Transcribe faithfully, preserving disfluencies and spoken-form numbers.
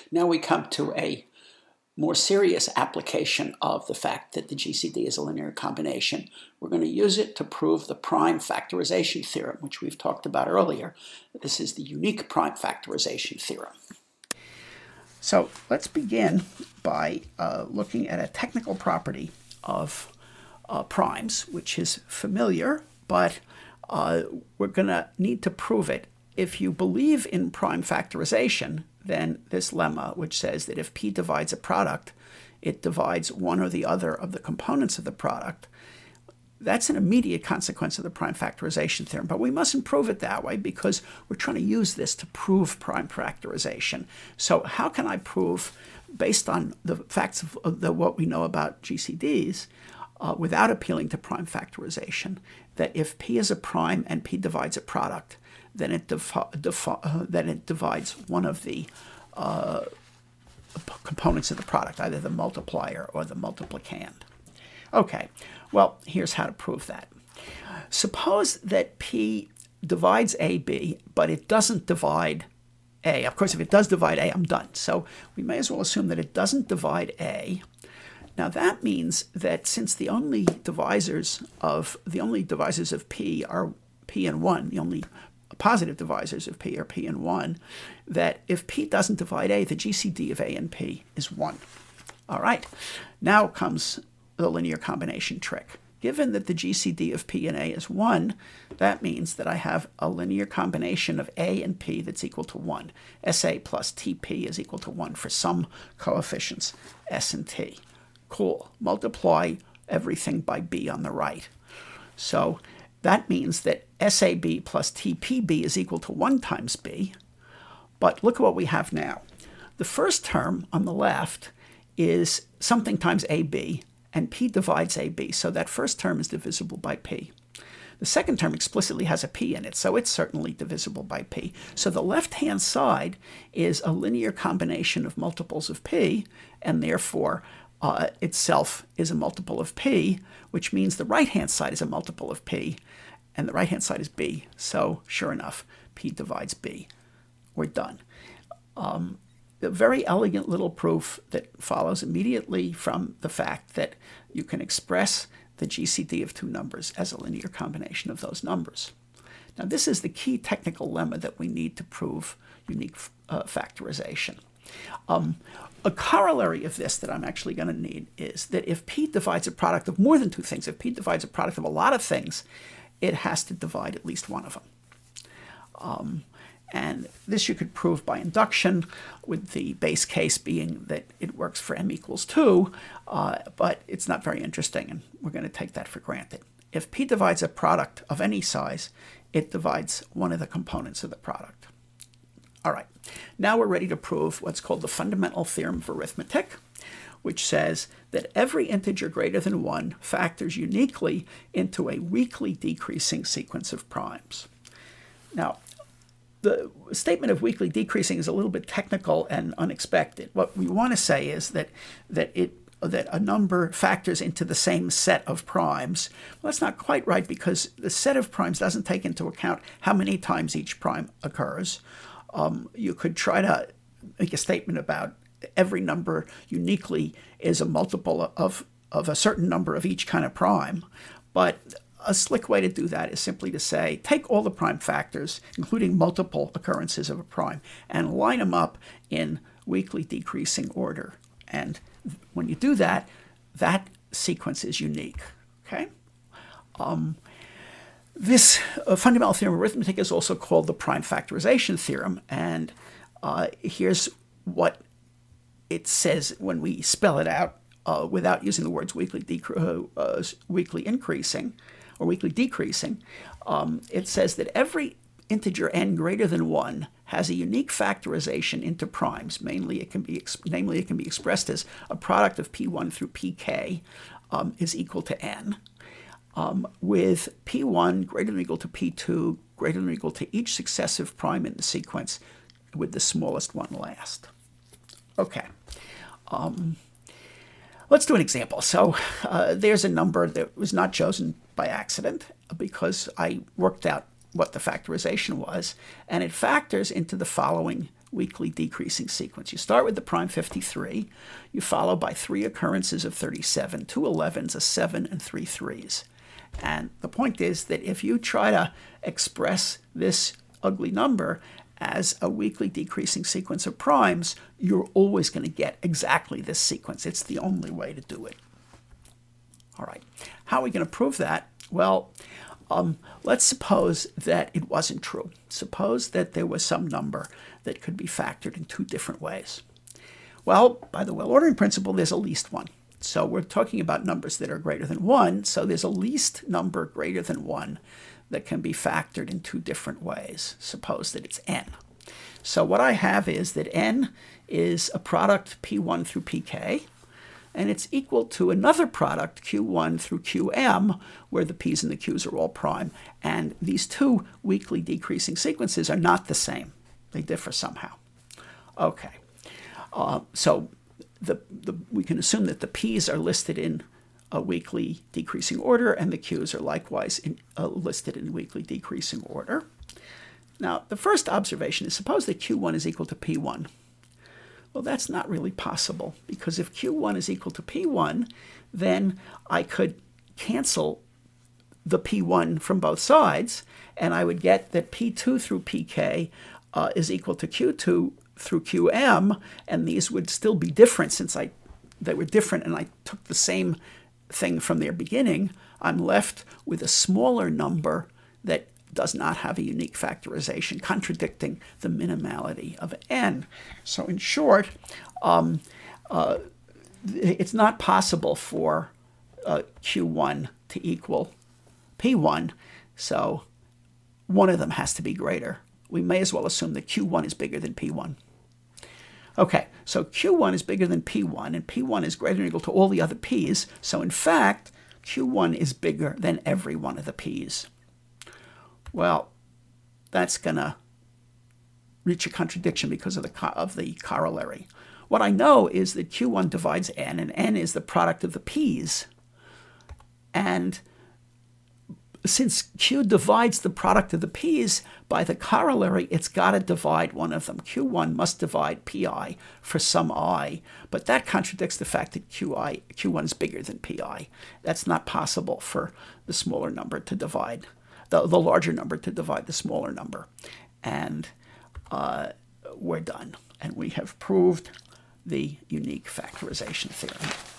Now we come to a more serious application of the fact that the G C D is a linear combination. We're going to use it to prove the prime factorization theorem, which we've talked about earlier. This is the unique prime factorization theorem. So let's begin by uh, looking at a technical property of uh, primes, which is familiar, but uh, we're going to need to prove it. If you believe in prime factorization, then this lemma, which says that if P divides a product, it divides one or the other of the components of the product, that's an immediate consequence of the prime factorization theorem. But we mustn't prove it that way because we're trying to use this to prove prime factorization. So how can I prove, based on the facts of, of the, what we know about G C Ds, uh, without appealing to prime factorization, that if P is a prime and P divides a product, then it, defi defi uh, then it divides one of the uh, components of the product, either the multiplier or the multiplicand. Okay, well, here's how to prove that. Suppose that P divides A B, but it doesn't divide A. Of course, if it does divide A, I'm done. So we may as well assume that it doesn't divide A. Now that means that since the only divisors of the only divisors of P are P and one, the only positive divisors of P are P and one, that if P doesn't divide A, the G C D of A and P is one. All right, now comes the linear combination trick. Given that the G C D of P and A is one, that means that I have a linear combination of A and P that's equal to one. S A plus T P is equal to one for some coefficients, S and T. Cool. Multiply everything by B on the right. So that means that S A B plus T P B is equal to one times B. But look at what we have now. The first term on the left is something times A B, and P divides A B, so that first term is divisible by P. The second term explicitly has a P in it, so it's certainly divisible by P. So the left-hand side is a linear combination of multiples of P, and therefore uh, itself is a multiple of P, which means the right-hand side is a multiple of P, and the right-hand side is B. So sure enough, P divides B. We're done. Um, A very elegant little proof that follows immediately from the fact that you can express the G C D of two numbers as a linear combination of those numbers. Now, this is the key technical lemma that we need to prove unique uh, factorization. Um, a corollary of this that I'm actually going to need is that if P divides a product of more than two things, if P divides a product of a lot of things, it has to divide at least one of them. Um, And this you could prove by induction, with the base case being that it works for m equals two, uh, but it's not very interesting, and we're going to take that for granted. If P divides a product of any size, it divides one of the components of the product. All right, now we're ready to prove what's called the fundamental theorem of arithmetic, which says that every integer greater than one factors uniquely into a weakly decreasing sequence of primes. Now, the statement of weakly decreasing is a little bit technical and unexpected. What we want to say is that that it that a number factors into the same set of primes. Well, that's not quite right, because the set of primes doesn't take into account how many times each prime occurs. Um, you could try to make a statement about every number uniquely is a multiple of, of a certain number of each kind of prime, but a slick way to do that is simply to say, take all the prime factors, including multiple occurrences of a prime, and line them up in weakly decreasing order. And when you do that, that sequence is unique. Okay? Um, this uh, fundamental theorem of arithmetic is also called the prime factorization theorem, and uh, here's what it says when we spell it out uh, without using the words weakly, uh, uh, weakly increasing or weakly decreasing. Um, it says that every integer n greater than one has a unique factorization into primes. Mainly, it can be, namely, it can be expressed as a product of P one through P K um, is equal to n, um, with P one greater than or equal to P two greater than or equal to each successive prime in the sequence, with the smallest one last. Okay. Um, Let's do an example. So uh, there's a number that was not chosen by accident, because I worked out what the factorization was, and it factors into the following weakly decreasing sequence. You start with the prime fifty-three, you follow by three occurrences of thirty-seven, two elevens, a seven, and three threes. And the point is that if you try to express this ugly number as a weakly decreasing sequence of primes, you're always going to get exactly this sequence. It's the only way to do it. All right, how are we going to prove that? Well, um, let's suppose that it wasn't true. Suppose that there was some number that could be factored in two different ways. Well, by the well-ordering principle, there's a least one. So we're talking about numbers that are greater than one, so there's a least number greater than one that can be factored in two different ways. Suppose that it's n. So what I have is that n is a product p one through pk, and it's equal to another product q one through qm, where the p's and the q's are all prime. And these two weakly decreasing sequences are not the same. They differ somehow. Okay, uh, so the, the, we can assume that the p's are listed in a weakly decreasing order, and the q's are likewise in, uh, listed in weakly decreasing order. Now, the first observation is suppose that q one is equal to p one. Well, that's not really possible, because if q one is equal to p one, then I could cancel the p one from both sides, and I would get that p two through pk uh, is equal to q two through qm, and these would still be different since I they were different and I took the same thing from their beginning. I'm left with a smaller number that does not have a unique factorization, contradicting the minimality of n. So in short, um, uh, it's not possible for uh, q one to equal p one, so one of them has to be greater. We may as well assume that q one is bigger than p one. Okay, so q one is bigger than p one, and p one is greater than or equal to all the other p's, so in fact, q one is bigger than every one of the p's. Well, that's going to reach a contradiction because of the, of the corollary. What I know is that q one divides n, and n is the product of the p's. And since q divides the product of the p's, by the corollary, it's got to divide one of them. q one must divide pi for some I, but that contradicts the fact that qi, q one is bigger than pi. That's not possible for the smaller number to divide, the, the larger number to divide the smaller number. And uh, we're done. And we have proved the unique factorization theorem.